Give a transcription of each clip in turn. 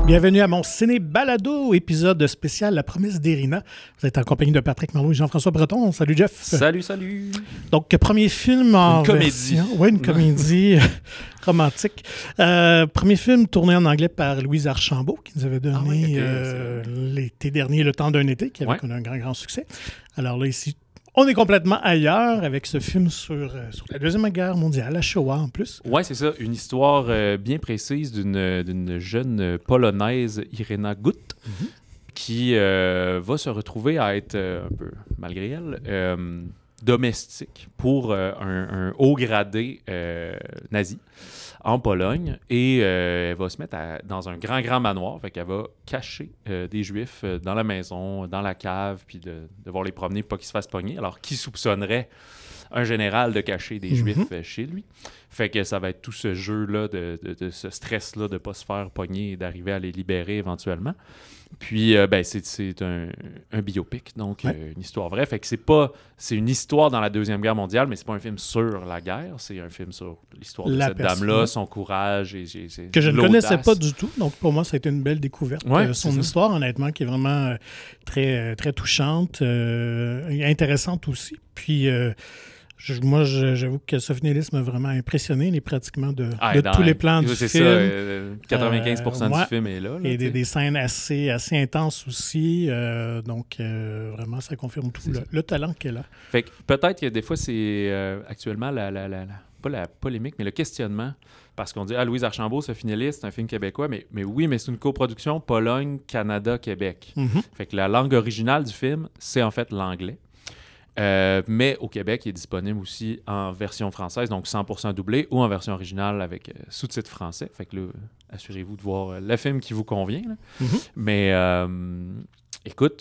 Bienvenue à mon Ciné Balado, épisode spécial La promesse d'Irina. Vous êtes en compagnie de Patrick Marleau et Jean-François Breton. Salut Jeff. Salut. Donc, premier film en comédie. Oui, une comédie romantique. Premier film tourné en anglais par Louise Archambault, qui nous avait donné l'été dernier Le temps d'un été, qui avait connu un grand succès. Alors là, ici, on est complètement ailleurs avec ce film sur la Deuxième Guerre mondiale, la Shoah en plus. Oui, c'est ça. Une histoire bien précise d'une jeune Polonaise, Irena Gut, qui va se retrouver à être, un peu malgré elle, domestique pour un haut gradé nazi en Pologne. Et elle va se mettre dans un grand manoir. Fait qu'elle va cacher des Juifs dans la maison, dans la cave, puis de devoir les promener pour pas qu'ils se fassent pogner. Alors, qui soupçonnerait un général de cacher des Juifs chez lui? Fait que ça va être tout ce jeu-là, de ce stress-là de ne pas se faire pogner et d'arriver à les libérer éventuellement. Puis, c'est un biopic, donc une histoire vraie. Fait que c'est une histoire dans la Deuxième Guerre mondiale, mais c'est pas un film sur la guerre, c'est un film sur l'histoire de cette dame-là, son courage et que je ne connaissais pas du tout. Donc, pour moi, ça a été une belle découverte. Son histoire, honnêtement, qui est vraiment très, très touchante, et intéressante aussi. Puis, moi, j'avoue que Sophie Nélis m'a vraiment impressionné, pratiquement de tous les plans du film. C'est ça, 95% du film est là. Et des scènes assez intenses aussi. Donc, vraiment, ça confirme tout le talent qu'elle a. Fait que peut-être que des fois, c'est actuellement pas la polémique, mais le questionnement. Parce qu'on dit, Louise Archambault, Sophie Nélis, c'est un film québécois. Mais oui, mais c'est une coproduction Pologne, Canada, Québec. Fait que la langue originale du film, c'est en fait l'anglais. Mais au Québec, il est disponible aussi en version française, donc 100% doublé, ou en version originale avec sous-titres français. Fait que là, assurez-vous de voir le film qui vous convient. Mais écoute,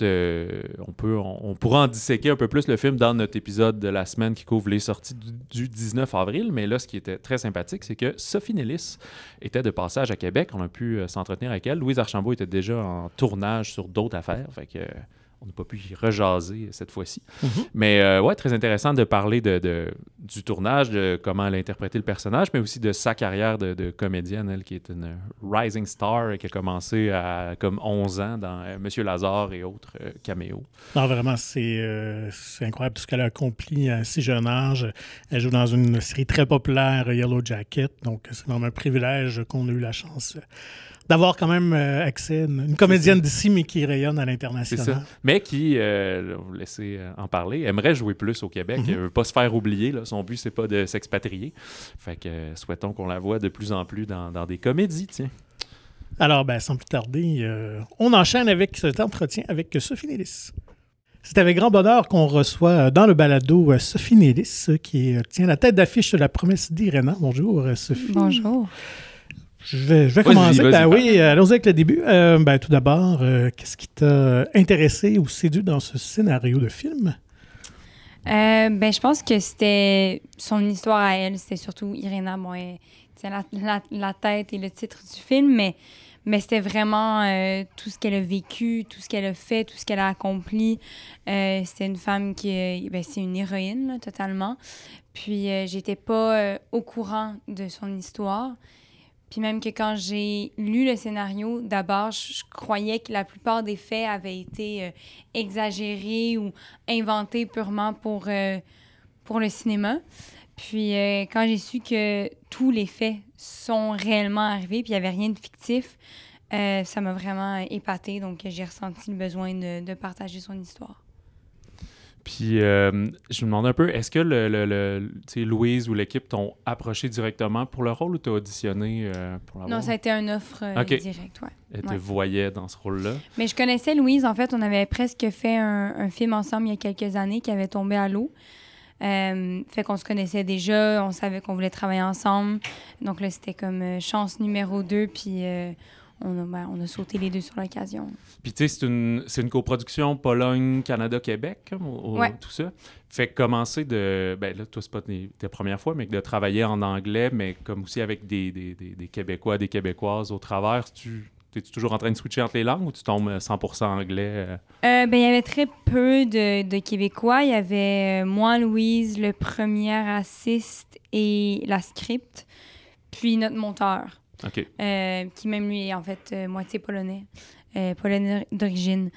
on pourra en disséquer un peu plus le film dans notre épisode de la semaine qui couvre les sorties du 19 avril. Mais là, ce qui était très sympathique, c'est que Sophie Nélis était de passage à Québec. On a pu s'entretenir avec elle. Louise Archambault était déjà en tournage sur d'autres affaires. Fait que on n'a pas pu y rejaser cette fois-ci. Mais très intéressant de parler du tournage, de comment elle a interprété le personnage, mais aussi de sa carrière de comédienne, elle qui est une rising star et qui a commencé à comme 11 ans dans Monsieur Lazare et autres caméos. Non, vraiment, c'est incroyable tout ce qu'elle a accompli à si jeune âge. Elle joue dans une série très populaire, Yellow Jacket, donc c'est vraiment un privilège qu'on a eu la chance d'avoir quand même accès à une comédienne d'ici, mais qui rayonne à l'international. C'est ça. Mais qui, vous laissez en parler, aimerait jouer plus au Québec. Elle ne veut pas se faire oublier. Là. Son but, c'est pas de s'expatrier. Fait que souhaitons qu'on la voie de plus en plus dans des comédies, tiens. Alors, sans plus tarder, on enchaîne avec cet entretien avec Sophie Nélis. C'est avec grand bonheur qu'on reçoit dans le balado Sophie Nélis, qui tient la tête d'affiche de La promesse d'Irina. Bonjour, Sophie. Bonjour. Je vais commencer. Allons-y avec le début. Tout d'abord, qu'est-ce qui t'a intéressé ou séduit dans ce scénario de film? Je pense que c'était son histoire à elle. C'était surtout Irina. C'est la tête et le titre du film, mais c'était vraiment tout ce qu'elle a vécu, tout ce qu'elle a fait, tout ce qu'elle a accompli. C'était une femme c'est une héroïne, là, totalement. Puis, j'étais pas au courant de son histoire. Puis même que quand j'ai lu le scénario, d'abord, je croyais que la plupart des faits avaient été exagérés ou inventés purement pour le cinéma. Puis quand j'ai su que tous les faits sont réellement arrivés, puis il n'y avait rien de fictif, ça m'a vraiment épatée. Donc j'ai ressenti le besoin de partager son histoire. Puis, je me demande un peu, est-ce que Louise ou l'équipe t'ont approché directement pour le rôle ou t'as auditionné pour l'avoir? Non, ça a été une offre directe, ouais. Elle te voyait dans ce rôle-là? Mais je connaissais Louise, en fait, on avait presque fait un film ensemble il y a quelques années qui avait tombé à l'eau. Fait qu'on se connaissait déjà, on savait qu'on voulait travailler ensemble. Donc là, c'était comme chance numéro 2, puis on a sauté les deux sur l'occasion. Puis tu sais, c'est une coproduction Pologne, Canada, Québec, tout ça. Fait que commencer là, toi, c'est pas tes premières fois, mais de travailler en anglais, mais comme aussi avec des Québécois, des Québécoises au travers, es-tu toujours en train de switcher entre les langues ou tu tombes 100% anglais? Il y avait très peu de Québécois. Il y avait moi, Louise, le premier assist et la script, puis notre monteur. qui même lui est en fait moitié polonais d'origine.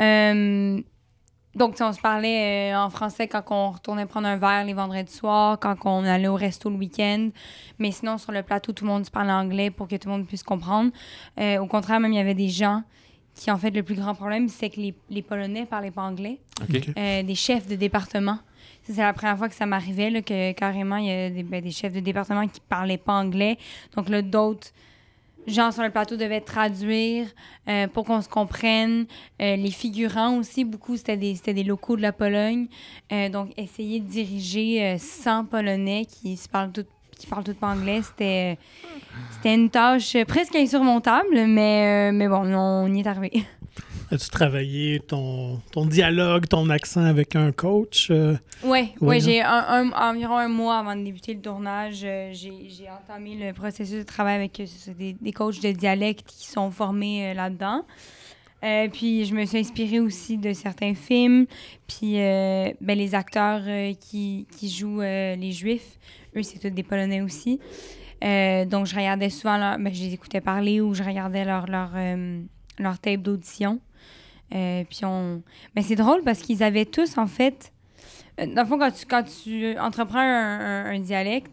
Donc, on se parlait en français quand on retournait prendre un verre les vendredis soirs, quand on allait au resto le week-end. Mais sinon, sur le plateau, tout le monde se parlait anglais pour que tout le monde puisse comprendre. Au contraire, même, il y avait des gens qui, en fait, le plus grand problème, c'est que les Polonais ne parlaient pas anglais. Des chefs de département. C'est la première fois que ça m'arrivait, là, que carrément, il y a des chefs de département qui ne parlaient pas anglais. Donc là, d'autres gens sur le plateau devaient traduire pour qu'on se comprenne. Les figurants aussi, beaucoup, c'était des locaux de la Pologne. Donc, essayer de diriger 100 Polonais qui parlent tous pas anglais, c'était une tâche presque insurmontable, mais bon, on y est arrivé. As-tu travaillé ton dialogue, ton accent avec un coach? Oui, j'ai environ un mois avant de débuter le tournage, j'ai entamé le processus de travail avec des coachs de dialecte qui sont formés là-dedans. Puis je me suis inspirée aussi de certains films. Puis les acteurs qui jouent les Juifs, eux, c'est tous des Polonais aussi. Donc je regardais souvent, je les écoutais parler ou je regardais leur tape d'audition. Puis mais c'est drôle parce qu'ils avaient tous, en fait... Dans le fond, quand tu entreprends un dialecte,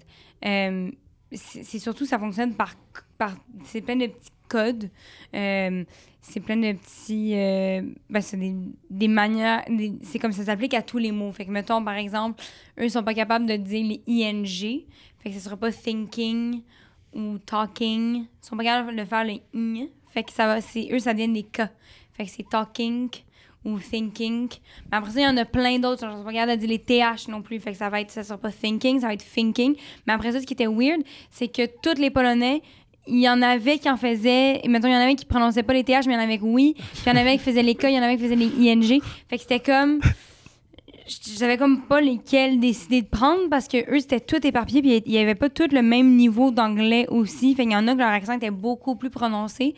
c'est surtout, ça fonctionne par c'est plein de petits codes. C'est plein de petits... c'est des manières... c'est comme ça s'applique à tous les mots. Fait que, mettons, par exemple, eux, ils sont pas capables de dire les ing. Fait que ce sera pas thinking ou talking. Ils sont pas capables de faire les ing. Fait que eux, ça devient des k. Fait que c'est talking ou thinking. Mais après ça, il y en a plein d'autres. Je ne suis pas capable de dire les TH non plus. Fait que ça sera pas thinking, ça va être thinking. Mais après ça, ce qui était weird, c'est que tous les Polonais, il y en avait qui en faisaient... Mettons, il y en avait qui prononçaient pas les TH, mais il y en avait qui oui. Puis il y en avait qui faisaient les K, il y en avait qui faisaient les ING. Fait que c'était comme... Je savais comme pas lesquels décider de prendre parce que eux c'était tout éparpillé puis il y avait pas tout le même niveau d'anglais aussi. Fait qu'il y en a que leur accent était beaucoup plus prononcé.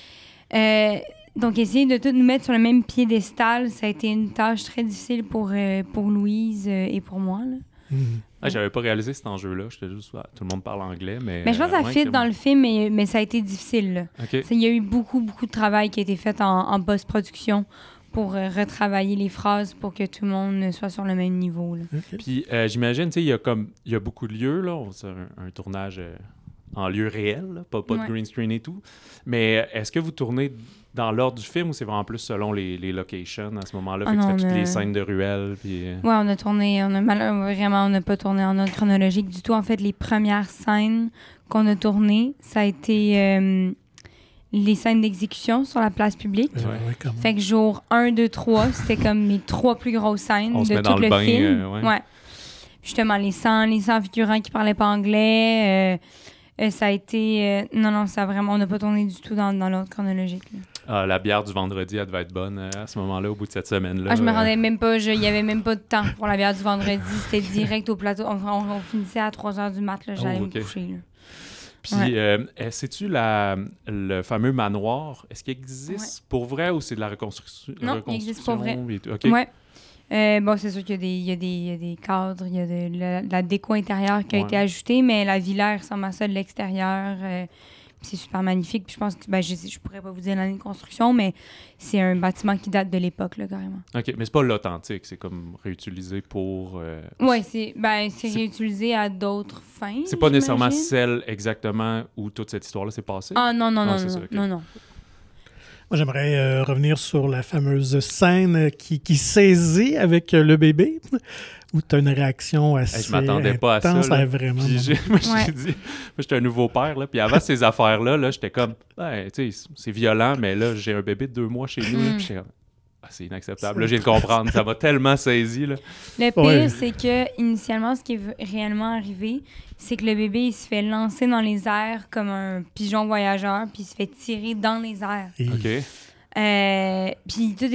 Donc, essayer de tout nous mettre sur le même piédestal, ça a été une tâche très difficile pour Louise et pour moi. Là. Mm-hmm. J'avais pas réalisé cet enjeu-là. J'étais juste, tout le monde parle anglais, mais... Mais je pense que ça fit dans le film, mais ça a été difficile. Là. Il y a eu beaucoup, beaucoup de travail qui a été fait en post-production pour retravailler les phrases pour que tout le monde soit sur le même niveau. Là. Puis, j'imagine, il y a beaucoup de lieux, là. C'est un tournage... en lieu réel, là, pas de green screen et tout. Mais est-ce que vous tournez dans l'ordre du film ou c'est vraiment plus selon les locations à ce moment-là? Fait que tu fais toutes les scènes de ruelles. Puis... Oui, on a tourné. On n'a pas tourné en ordre chronologique du tout. En fait, les premières scènes qu'on a tournées, ça a été les scènes d'exécution sur la place publique. Fait que jour 1, 2, 3, c'était comme mes 3 plus grosses scènes de tout le film. Justement, les 100 figurants qui parlaient pas anglais... ça a été... non, ça vraiment... On n'a pas tourné du tout dans l'ordre chronologique. La bière du vendredi, elle devait être bonne à ce moment-là, au bout de cette semaine-là. Je me rendais même pas... Il n'y avait même pas de temps pour la bière du vendredi. C'était direct au plateau. On finissait à 3h du mat. J'allais me coucher. Là. Puis, sais-tu le fameux manoir? Est-ce qu'il existe pour vrai ou c'est de la reconstruction? Non, il existe pour vrai. Okay. Ouais. C'est sûr qu'il y a des cadres, il y a de la déco intérieure qui a été ajoutée, mais la villa ressemble à ça de l'extérieur. C'est super magnifique. Puis je pense que, je pourrais pas vous dire l'année de construction, mais c'est un bâtiment qui date de l'époque, là, carrément. OK, mais c'est pas l'authentique, c'est comme réutilisé pour... Oui, c'est réutilisé à d'autres fins. C'est pas nécessairement celle exactement où toute cette histoire-là s'est passée? Ah non. Non. Moi, j'aimerais revenir sur la fameuse scène qui saisit avec le bébé, où tu as une réaction assez je m'attendais pas à ça. Là. Vraiment. Puis j'ai dit, moi, j'étais un nouveau père, là, puis avant ces affaires-là, là, j'étais comme, tu sais, c'est violent, mais là, j'ai un bébé de 2 mois chez nous, là, puis j'étais comme, c'est inacceptable. Là, je viens de comprendre, ça m'a tellement saisi. Là. Le pire, c'est que initialement, ce qui est réellement arrivé, c'est que le bébé, il se fait lancer dans les airs comme un pigeon voyageur, puis il se fait tirer dans les airs. OK. Puis tout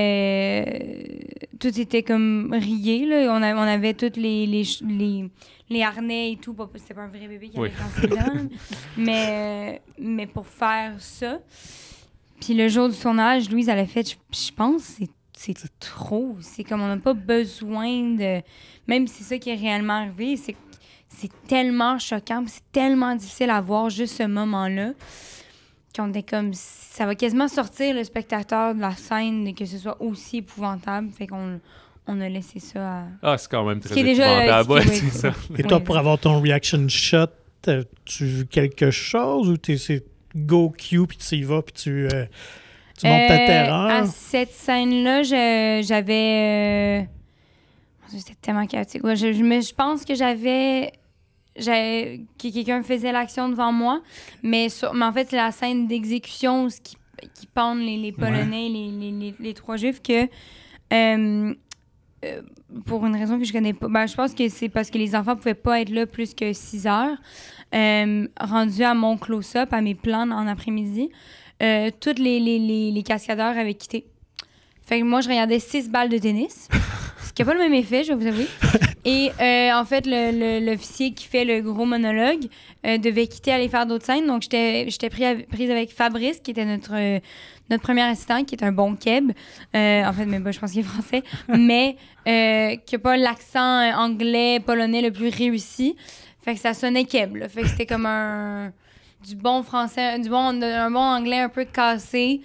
était comme rié, là. On avait tous les harnais et tout. C'était pas un vrai bébé qui avait lancé là. Mais pour faire ça... Puis le jour du tournage, Louise, elle a fait, je pense, c'est trop. C'est comme on n'a pas besoin de... Même si c'est ça qui est réellement arrivé, c'est tellement choquant, c'est tellement difficile à voir juste ce moment-là, qu'on était comme... Ça va quasiment sortir le spectateur de la scène et que ce soit aussi épouvant fait qu'on a laissé ça à... Ah, c'est quand même très épouvantable, ouais, c'est ça. Et toi, pour avoir ton reaction shot, as-tu vu quelque chose ou c'est go cue, puis tu y vas, puis tu montes ta terreur? À cette scène-là, j'avais... C'était tellement chaotique. Ouais, je pense que que quelqu'un faisait l'action devant moi, mais en fait, c'est la scène d'exécution où qui pendent les Polonais, les trois Juifs, que... pour une raison que je connais pas. Je pense que c'est parce que les enfants pouvaient pas être là plus que 6 heures. Rendu à mon close-up, à mes plans en après-midi, tous les cascadeurs avaient quitté. Fait que moi, je regardais 6 balles de tennis, ce qui n'a pas le même effet, je vais vous avouer. Et en fait, l'officier qui fait le gros monologue devait quitter, aller faire d'autres scènes. Donc, j'étais prise avec Fabrice, qui était notre premier assistant, qui est un bon keb. En fait, mais je pense qu'il est français. Mais qui n'a pas l'accent anglais, polonais le plus réussi. Fait que ça sonnait keb, là. Fait que c'était comme du bon français, un bon anglais un peu cassé.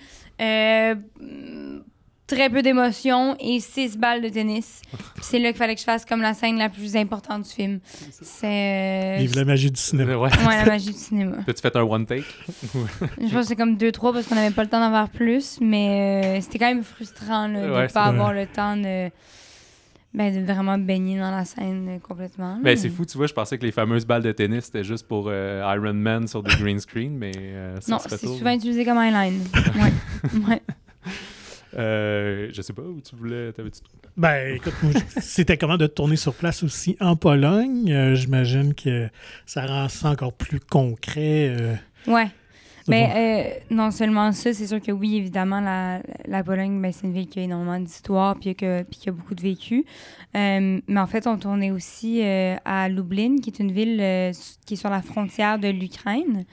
Très peu d'émotions et 6 balles de tennis. Puis c'est là qu'il fallait que je fasse comme la scène la plus importante du film. Vive la magie du cinéma. Ouais, la magie du cinéma. As-tu fait un one take? Je pense que c'est comme 2-3 parce qu'on n'avait pas le temps d'en voir plus, mais c'était quand même frustrant là, de ne pas avoir le temps de vraiment baigner dans la scène complètement. Ben, c'est fou, tu vois, je pensais que les fameuses balles de tennis, c'était juste pour Iron Man sur des green screen, mais non, c'est souvent utilisé comme eyeline. Ouais. Ouais. Je sais pas où tu voulais. Écoute, c'était comment de tourner sur place aussi en Pologne? J'imagine que ça rend ça encore plus concret. Ouais. Non seulement ça, c'est sûr que oui, évidemment, la Pologne, c'est une ville qui a énormément d'histoire puis qui a beaucoup de vécu. Mais en fait, on tournait aussi à Lublin, qui est une ville qui est sur la frontière de l'Ukraine.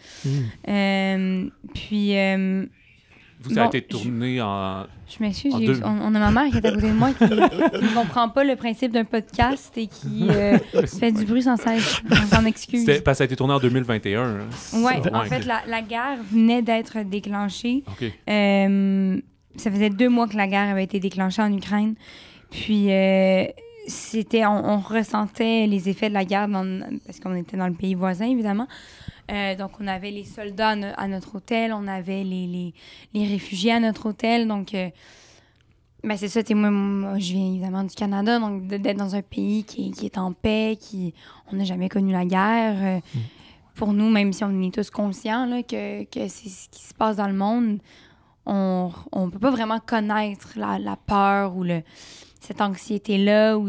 Puis... Vous avez été tourné en... Je m'excuse, on a ma mère qui est à côté de moi qui ne comprend pas le principe d'un podcast et qui fait du bruit sans cesse. On s'en excuse. Parce que ça a été tourné en 2021. Hein? Oui, en fait, la guerre venait d'être déclenchée. Okay. Ça faisait 2 mois que la guerre avait été déclenchée en Ukraine. Puis, on ressentait les effets de la guerre parce qu'on était dans le pays voisin, évidemment. Donc, on avait les soldats à notre hôtel, on avait les réfugiés à notre hôtel. Donc, c'est ça, moi, je viens évidemment du Canada, donc d'être dans un pays qui est en paix, on n'a jamais connu la guerre. Pour nous, même si on est tous conscients là, que c'est ce qui se passe dans le monde, on ne peut pas vraiment connaître la peur ou cette anxiété-là ou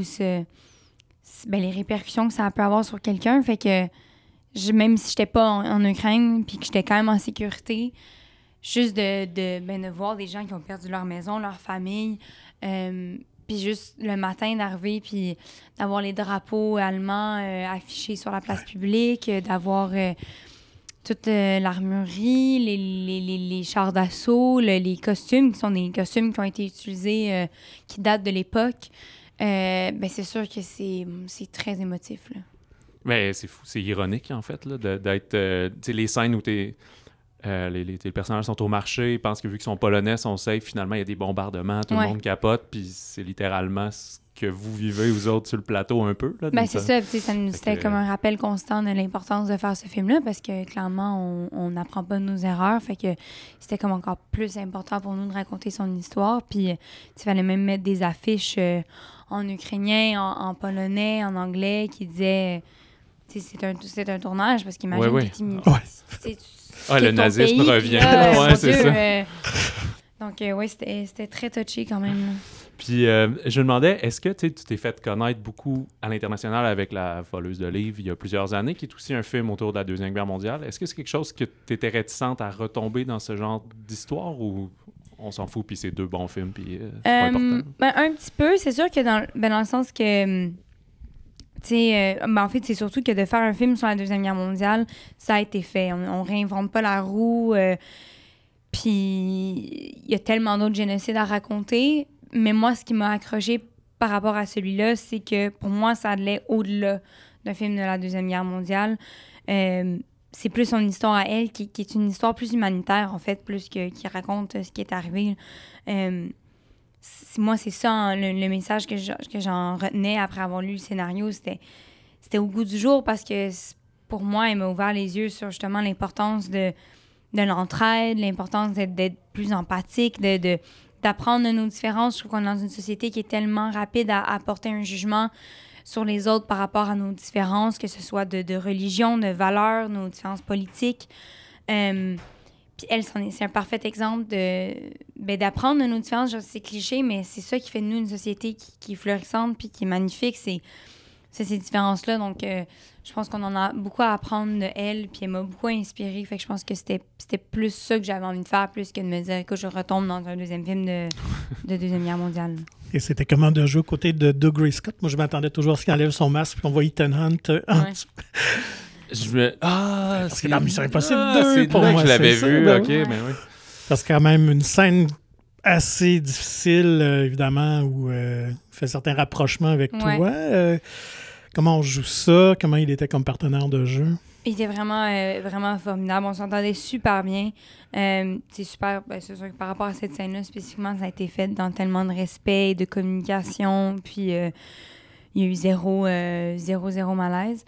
les répercussions que ça peut avoir sur quelqu'un. Fait que même si j'étais pas en Ukraine puis que j'étais quand même en sécurité, juste de voir des gens qui ont perdu leur maison, leur famille, puis juste le matin d'arriver puis d'avoir les drapeaux allemands affichés sur la place publique, d'avoir toute l'armurerie, les chars d'assaut, les costumes qui sont des costumes qui ont été utilisés, qui datent de l'époque, c'est sûr que c'est très émotif, là. Mais c'est fou, c'est ironique en fait là, d'être les scènes où les personnages sont au marché, ils pensent que vu qu'ils sont polonais, sont safe, finalement il y a des bombardements, tout le monde capote, puis c'est littéralement ce que vous vivez vous autres sur le plateau un peu là. C'est ça, c'était comme un rappel constant de l'importance de faire ce film-là parce que clairement on n'apprend pas de nos erreurs, fait que c'était comme encore plus important pour nous de raconter son histoire, puis il fallait même mettre des affiches en ukrainien, en polonais, en anglais qui disaient c'est un tournage parce qu'imagine que le nazisme pays, revient. Là, c'est Dieu, ça. Donc, c'était très touché quand même. Là. Puis, je me demandais, est-ce que tu t'es fait connaître beaucoup à l'international avec La Voleuse de livres il y a plusieurs années, qui est aussi un film autour de la Deuxième Guerre mondiale? Est-ce que c'est quelque chose que tu étais réticente à retomber dans ce genre d'histoire ou on s'en fout, puis c'est 2 bons films, puis c'est pas important? Un petit peu. C'est sûr que dans le sens que... en fait, c'est surtout que de faire un film sur la Deuxième Guerre mondiale, ça a été fait. On réinvente pas la roue. Puis il y a tellement d'autres génocides à raconter. Mais moi, ce qui m'a accroché par rapport à celui-là, c'est que pour moi, ça allait au-delà d'un film de la Deuxième Guerre mondiale. C'est plus son histoire à elle, qui est une histoire plus humanitaire, en fait, plus qui raconte ce qui est arrivé. Moi, c'est ça, hein, le message que j'en retenais après avoir lu le scénario, c'était au goût du jour, parce que pour moi, elle m'a ouvert les yeux sur justement l'importance de l'entraide, l'importance d'être plus empathique, d'apprendre de nos différences. Je trouve qu'on est dans une société qui est tellement rapide à porter un jugement sur les autres par rapport à nos différences, que ce soit de religion, de valeurs, nos différences politiques. Puis elle, c'est un parfait exemple d'apprendre de nos différences. C'est cliché, mais c'est ça qui fait de nous une société qui est florissante puis qui est magnifique. C'est ces différences-là. Donc, je pense qu'on en a beaucoup à apprendre de elle, puis elle m'a beaucoup inspirée. Fait que je pense que c'était plus ça que j'avais envie de faire, plus que de me dire que je retombe dans un deuxième film de Deuxième Guerre mondiale. Et c'était comment de jouer aux côtés de Doug Gray-Scott? Moi, je m'attendais toujours à ce qu'il enlève son masque et qu'on voit Ethan Hunt en dessous. Parce que dans Mission Impossible 2, c'est pour moi moi, que je l'avais c'est vu, ça, OK, oui. mais oui. Parce que quand même une scène assez difficile, évidemment, où il fait certains rapprochements avec toi. Comment on joue ça? Comment il était comme partenaire de jeu? Il était vraiment formidable. On s'entendait super bien. C'est super. C'est sûr que par rapport à cette scène-là, spécifiquement, ça a été fait dans tellement de respect et de communication. Puis, il y a eu zéro malaise.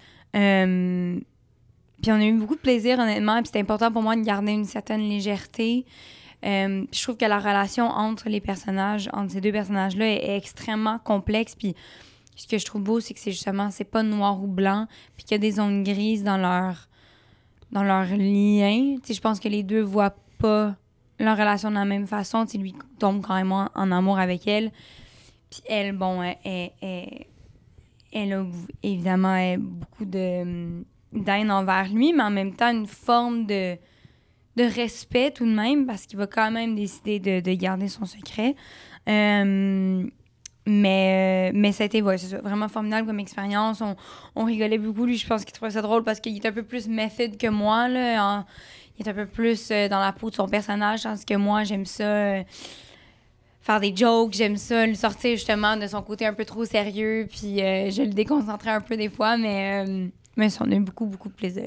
Puis, on a eu beaucoup de plaisir, honnêtement. Puis, c'était important pour moi de garder une certaine légèreté. Je trouve que la relation entre ces deux personnages-là, est extrêmement complexe. Puis, ce que je trouve beau, c'est que c'est pas noir ou blanc, puis qu'il y a des zones grises dans leur lien. Je pense que les deux voient pas leur relation de la même façon. Lui tombe quand même en amour avec elle. Puis elle, bon, elle a évidemment beaucoup d'haine envers lui, mais en même temps une forme de respect tout de même, parce qu'il va quand même décider de garder son secret. Mais ça a été vraiment formidable comme expérience. On rigolait beaucoup. Lui, je pense qu'il trouvait ça drôle parce qu'il est un peu plus method que moi. Là, il est un peu plus dans la peau de son personnage, tandis que moi, j'aime ça faire des jokes. J'aime ça le sortir justement de son côté un peu trop sérieux. Puis je le déconcentrais un peu des fois, mais on a eu beaucoup, beaucoup de plaisir.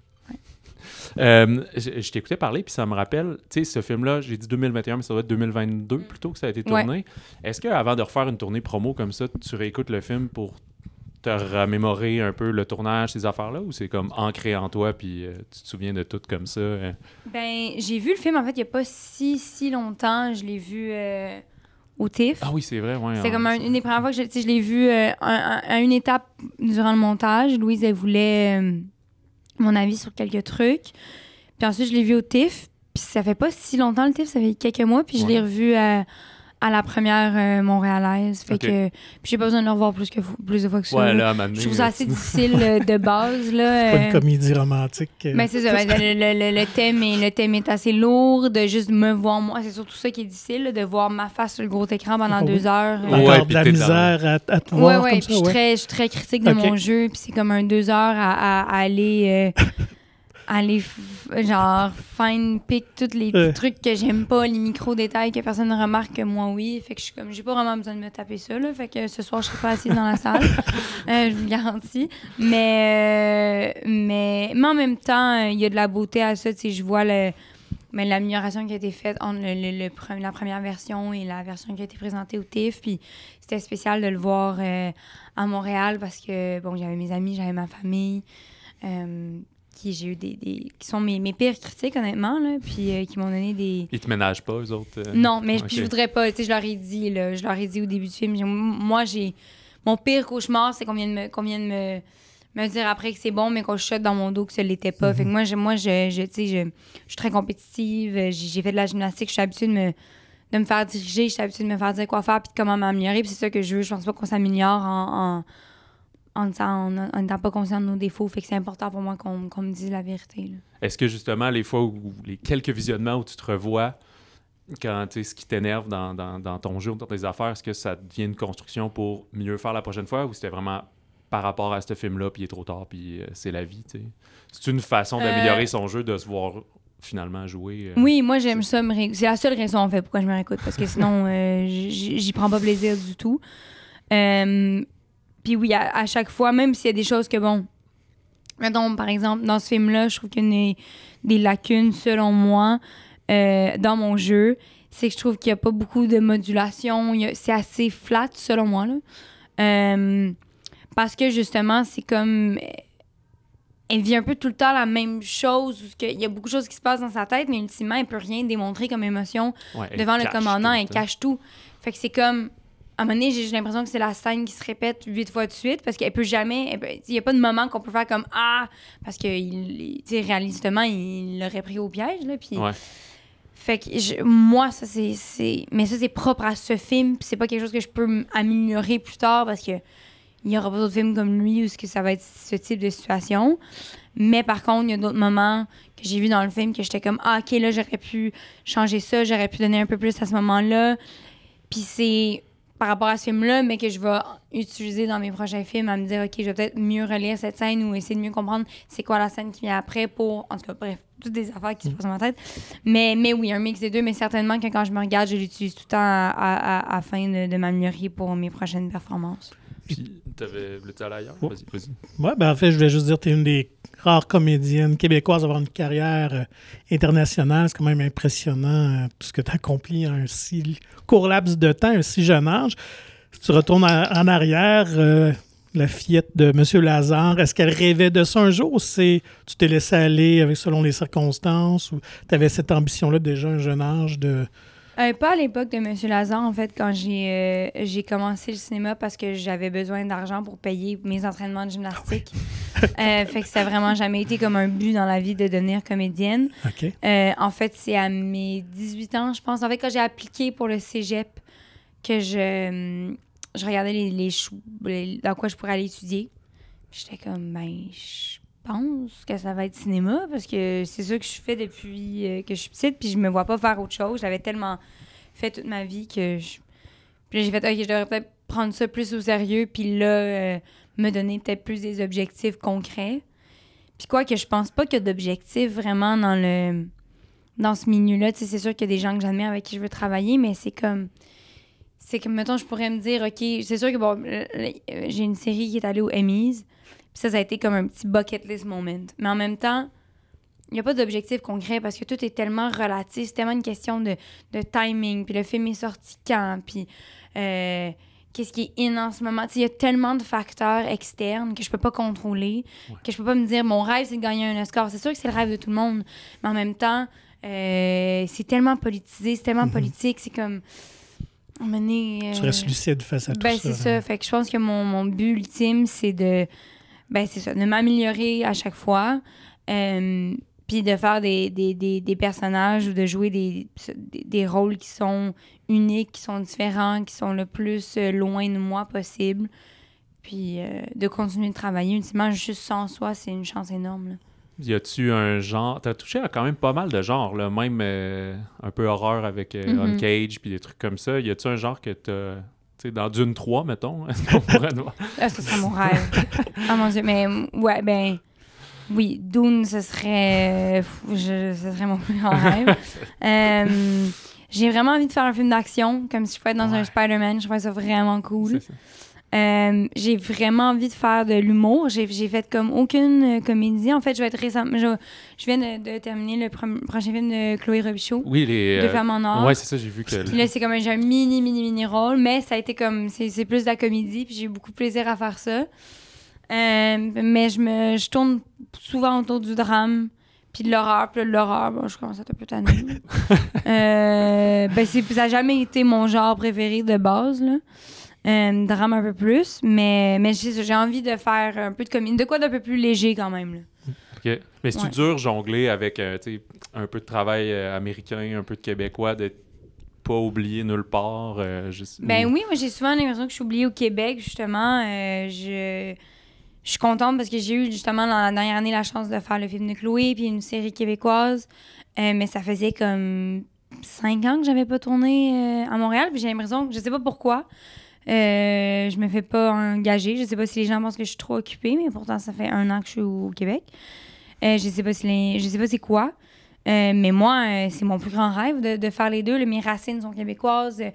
Je t'écoutais parler, puis ça me rappelle, tu sais, ce film-là, j'ai dit 2021, mais ça doit être 2022 plutôt que ça a été tourné. Ouais. Est-ce qu'avant de refaire une tournée promo comme ça, tu réécoutes le film pour te remémorer un peu le tournage, ces affaires-là, ou c'est comme ancré en toi, puis tu te souviens de tout comme ça? Ben, j'ai vu le film, en fait, il n'y a pas si longtemps. Je l'ai vu au TIFF. Ah oui, c'est vrai, ouais. C'est comme une des premières fois que je l'ai vu à une étape durant le montage. Louise, elle voulait... mon avis sur quelques trucs. Puis ensuite, je l'ai vu au TIFF. Puis ça fait pas si longtemps, le TIFF, ça fait quelques mois. Puis je l'ai revu à la première montréalaise. Fait que... Puis j'ai pas besoin de le revoir plus de fois que ça. Ouais, là, je trouve ça assez difficile de base. Là, c'est pas une comédie romantique. Ben c'est ça. Le thème est assez lourd. De juste me voir moi. C'est surtout ça qui est difficile, là, de voir ma face sur le gros écran pendant 2 heures. Encore de la misère à te voir comme ça. Je suis très critique de mon jeu. Puis c'est comme 2 heures à aller... aller genre fine pick tous les petits trucs que j'aime pas, les micro-détails que personne ne remarque, que moi oui. Fait que je suis comme, j'ai pas vraiment besoin de me taper ça, là. Fait que ce soir, je serai pas assise dans la salle. Je vous le garantis. Mais en même temps, il y a de la beauté à ça. Tu sais, je vois l'amélioration qui a été faite entre la première version et la version qui a été présentée au TIFF. Puis c'était spécial de le voir à Montréal parce que, bon, j'avais mes amis, j'avais ma famille. J'ai eu qui sont mes pires critiques, honnêtement, là, puis qui m'ont donné des... Ils te ménagent pas, eux autres? Non, mais je voudrais pas, tu sais, je leur ai dit au début du film, moi, mon pire cauchemar, c'est qu'on vienne de me dire après que c'est bon, mais qu'on chuchote dans mon dos que ça l'était pas. Fait que moi, je suis très compétitive, j'ai fait de la gymnastique, je suis habituée de me faire diriger, je suis habituée de me faire dire quoi faire puis de comment m'améliorer, puis c'est ça que je veux. Je pense pas qu'on s'améliore en n'étant pas conscient de nos défauts. Fait que c'est important pour moi qu'on me dise la vérité. Là. Est-ce que justement, les fois où les quelques visionnements où tu te revois, quand tu sais ce qui t'énerve dans ton jeu ou dans tes affaires, est-ce que ça devient une construction pour mieux faire la prochaine fois, ou c'était vraiment par rapport à ce film-là, puis il est trop tard, puis c'est la vie, tu sais? C'est une façon d'améliorer son jeu, de se voir finalement jouer? Oui, moi j'aime ça. C'est la seule raison en fait pourquoi je me réécoute, parce que sinon j'y prends pas plaisir du tout. Puis oui, à chaque fois, même s'il y a des choses que, bon, mettons, par exemple, dans ce film-là, je trouve qu'il y a des lacunes, selon moi, dans mon jeu. C'est que je trouve qu'il n'y a pas beaucoup de modulation. C'est assez flat, selon moi, là. Parce que, justement, c'est comme... Elle vit un peu tout le temps la même chose. Il y a beaucoup de choses qui se passent dans sa tête, mais ultimement, elle peut rien démontrer comme émotion devant le commandant. Elle cache tout. Fait que c'est comme... À un moment donné, j'ai l'impression que c'est la scène qui se répète 8 fois de suite parce qu'elle peut jamais... Il n'y a pas de moment qu'on peut faire comme « Ah! » Parce que, réalistement, il l'aurait pris au piège. Là, puis... Fait que moi, ça, c'est... Mais ça, c'est propre à ce film. Puis c'est pas quelque chose que je peux améliorer plus tard parce que il y aura pas d'autres films comme lui où ça va être ce type de situation. Mais par contre, il y a d'autres moments que j'ai vus dans le film que j'étais comme « Ah, OK, là, j'aurais pu changer ça. J'aurais pu donner un peu plus à ce moment-là. » Puis c'est... par rapport à ce film-là, mais que je vais utiliser dans mes prochains films à me dire, OK, je vais peut-être mieux relire cette scène ou essayer de mieux comprendre c'est quoi la scène qui vient après pour, en tout cas, bref, toutes des affaires qui se passent dans ma tête. Mais oui, un mix des deux, mais certainement que quand je me regarde, je l'utilise tout le temps afin de m'améliorer pour mes prochaines performances. Puis, t'avais voulu aller ailleurs? Oh. Vas-y. Ouais, ben en fait, je voulais juste dire que tu es une des rares comédiennes québécoises à avoir une carrière internationale. C'est quand même impressionnant tout ce que tu as accompli en un si court laps de temps, un si jeune âge. Si tu retournes en arrière, la fillette de M. Lazare, est-ce qu'elle rêvait de ça un jour ou tu t'es laissé aller selon les circonstances ou tu avais cette ambition-là déjà à un jeune âge de... Pas à l'époque de M. Lazare, en fait, quand j'ai commencé le cinéma parce que j'avais besoin d'argent pour payer mes entraînements de gymnastique. Fait que ça n'a vraiment jamais été comme un but dans la vie de devenir comédienne. Okay. En fait, c'est à mes 18 ans, je pense. En fait, quand j'ai appliqué pour le cégep, que je regardais dans quoi je pourrais aller étudier. J'étais comme, je pense que ça va être cinéma parce que c'est ça que je fais depuis que je suis petite puis je me vois pas faire autre chose. J'avais tellement fait toute ma vie que puis là, j'ai fait OK, je devrais peut-être prendre ça plus au sérieux puis là me donner peut-être plus des objectifs concrets. Puis quoi que je pense pas qu'il y a d'objectifs vraiment dans ce milieu-là. Tu sais, c'est sûr qu'il y a des gens que j'admire avec qui je veux travailler, mais c'est comme mettons, je pourrais me dire OK, c'est sûr que bon, j'ai une série qui est allée aux Emmys. Puis ça a été comme un petit bucket list moment. Mais en même temps, il n'y a pas d'objectif concret parce que tout est tellement relatif. C'est tellement une question de timing. Puis le film est sorti quand. Puis qu'est-ce qui est in en ce moment. Il y a tellement de facteurs externes que je peux pas contrôler. Que je peux pas me dire, mon rêve, c'est de gagner un Oscar. C'est sûr que c'est le rêve de tout le monde. Mais en même temps, c'est tellement politisé, c'est tellement politique. C'est comme... tu restes lucide face à tout ça. C'est ça. Fait que je pense que mon but ultime, c'est de m'améliorer à chaque fois, puis de faire des personnages ou de jouer des rôles qui sont uniques, qui sont différents, qui sont le plus loin de moi possible, puis de continuer de travailler. Ultimement, juste sans soi, c'est une chance énorme, là. Y a-tu un genre... T'as touché à quand même pas mal de genres, là, même un peu horreur avec Uncaged puis des trucs comme ça. Y a-tu un genre que t'as... Tu sais, dans Dune 3, mettons, est-ce qu'on pourrait voir? Ah, ce serait mon rêve. Ah mon Dieu, mais ouais, ben... Oui, Dune, ce serait mon plus grand rêve. J'ai vraiment envie de faire un film d'action, comme si je pouvais être dans un Spider-Man. Je trouve ça vraiment cool. C'est ça. J'ai vraiment envie de faire de l'humour. J'ai fait comme aucune comédie. En fait, je viens de terminer le prochain film de Chloé Robichaud. Oui, Deux femmes en or. Ouais, c'est ça, j'ai vu que... Puis là, c'est comme j'ai un mini rôle, mais ça a été comme... C'est plus de la comédie, puis j'ai eu beaucoup de plaisir à faire ça. Mais je tourne souvent autour du drame, puis de l'horreur. Puis l'horreur, bon, je commence à être un peu tannée. Ça n'a jamais été mon genre préféré de base, là. Drame un peu plus, mais j'ai envie de faire un peu de comédie, de quoi d'un peu plus léger quand même, là. OK. Mais c'est dur jongler avec un peu de travail américain, un peu de québécois, de pas oublier nulle part? Oui, moi j'ai souvent l'impression que je suis oubliée au Québec, justement. Je suis contente parce que j'ai eu justement dans la dernière année la chance de faire le film de Chloé puis une série québécoise, mais ça faisait comme 5 ans que j'avais pas tourné à Montréal, puis j'ai l'impression, je sais pas pourquoi, je me fais pas engager. Je sais pas si les gens pensent que je suis trop occupée, mais pourtant ça fait 1 an que je suis au Québec. Je sais pas c'est quoi. Mais moi, c'est mon plus grand rêve de faire les deux. Mes racines sont québécoises.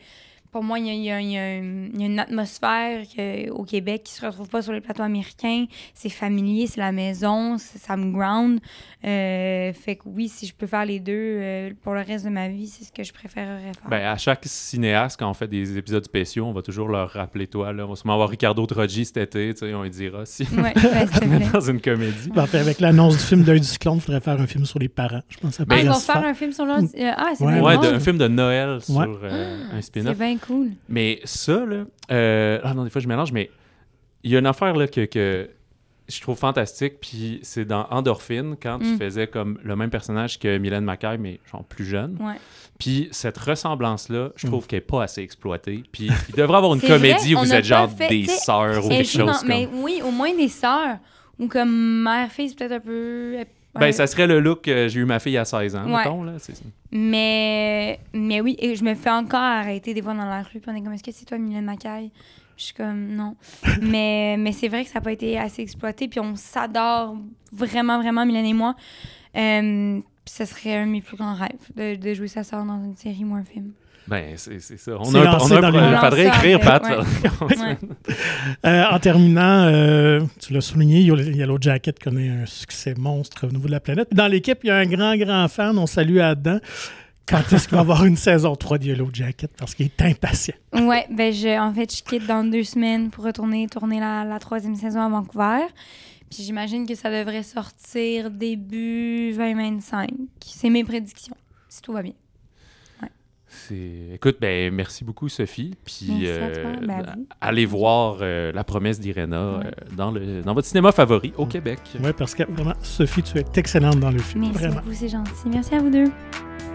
pour moi, il y a une atmosphère au Québec qui se retrouve pas sur les plateaux américains. C'est familier, c'est la maison, ça me ground. Fait que oui, si je peux faire les deux pour le reste de ma vie, c'est ce que je préférerais faire. Ben, à chaque cinéaste, quand on fait des épisodes spéciaux, on va toujours leur rappeler toi. Là. On va sûrement avoir Ricardo Troggi cet été, on lui dira si Ouais, ben, dans une comédie. En fait, avec l'annonce du film Deuil du cyclone, il faudrait faire un film sur les parents. Je pense que ça ils vont se faire un film sur leur... c'est Ouais. bien drôle. Un film de Noël sur Ouais. un spin-off. C'est bien cool. Mais ça, là... non, des fois, je mélange, mais il y a une affaire là, que je trouve fantastique, puis c'est dans Endorphine, quand tu faisais comme le même personnage que Mylène Mackay, mais genre plus jeune. Ouais. Puis cette ressemblance-là, je trouve qu'elle n'est pas assez exploitée. Puis il devrait avoir une C'est comédie vrai, où vous on a êtes genre pas fait, des tu sais, sœurs ou quelque chose comme... Mais oui, au moins des sœurs. Ou comme mère-fille, c'est peut-être un peu... Ben, ça serait le look que j'ai eu ma fille à 16 ans, Ouais. mettons, là. C'est ça. Mais oui, et je me fais encore arrêter des fois dans la rue, puis on est comme, est-ce que c'est toi, Mylène Mackay? Je suis comme, non. mais c'est vrai que ça n'a pas été assez exploité, puis on s'adore vraiment, vraiment, Mylène et moi. Puis ce serait un de mes plus grands rêves, de jouer sa sœur dans une série ou un film. Ben, c'est ça. On C'est a lancé dans les- il faudrait écrire, Pat. Ouais. En terminant, tu l'as souligné, Yellow Jacket connaît un succès monstre au niveau de la planète. Dans l'équipe, il y a un grand fan, on salue Adam. Quand est-ce qu'il va y avoir une saison 3 de Yellow Jacket? Parce qu'il est impatient. Ouais, ben en fait, je quitte dans 2 semaines pour retourner tourner la 3e saison à Vancouver. Puis j'imagine que ça devrait sortir début 2025. C'est mes prédictions, si tout va bien. Écoute, ben, merci beaucoup, Sophie. Puis Merci à toi, ben, à vous. allez voir La promesse d'Irena dans votre cinéma favori au Québec. Oui, parce que vraiment, Sophie, tu es excellente dans le film. Merci Vraiment. beaucoup, c'est gentil. Merci à vous deux.